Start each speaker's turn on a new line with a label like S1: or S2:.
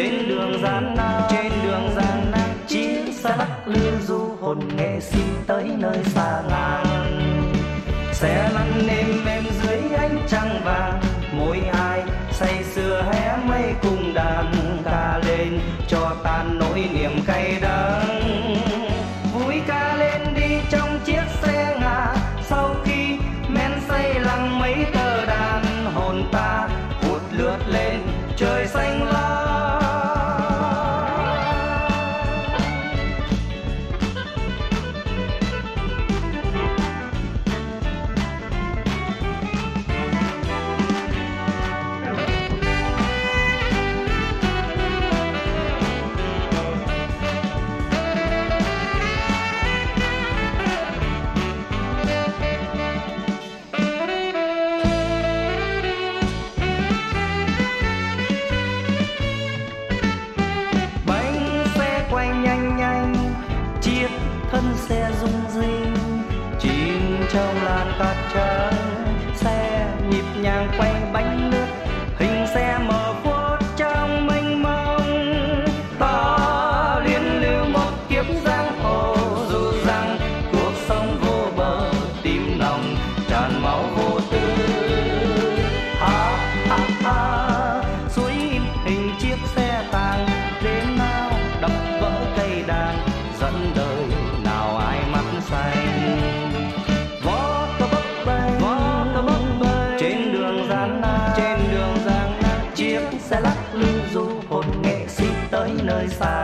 S1: trên đường gian nan chiếc xe lắc lư du hồn nghệ sĩ tới nơi xa ngàn. Xe lăn êm êm dưới ánh trăng vàng, môi ai say sưa hé mây cùng đàn ca lên cho tan nỗi niềm cay đắng. Vui ca lên đi trong chiếc xe ngà, sau khi men say lặng mấy tờ đàn, hồn ta vụt lướt lên trời xanh la. Thân xe rung rinh chìm trong làn cát trắng, xe nhịp nhàng quay bánh lướt, hình xe mở khuất trong mênh mông. Ta liên lưu một kiếp giang hồ, dù rằng cuộc sống vô bờ, tim lòng tràn máu vô tư. Ha ha ha, suối in hình chiếc xe tàng, đêm nào đập vỡ cây đàn dẫn đời xanh. Vó cơ bấp bênh trên đường gian nan chiếc xe lắc lư du hồn nghệ sĩ tới nơi xa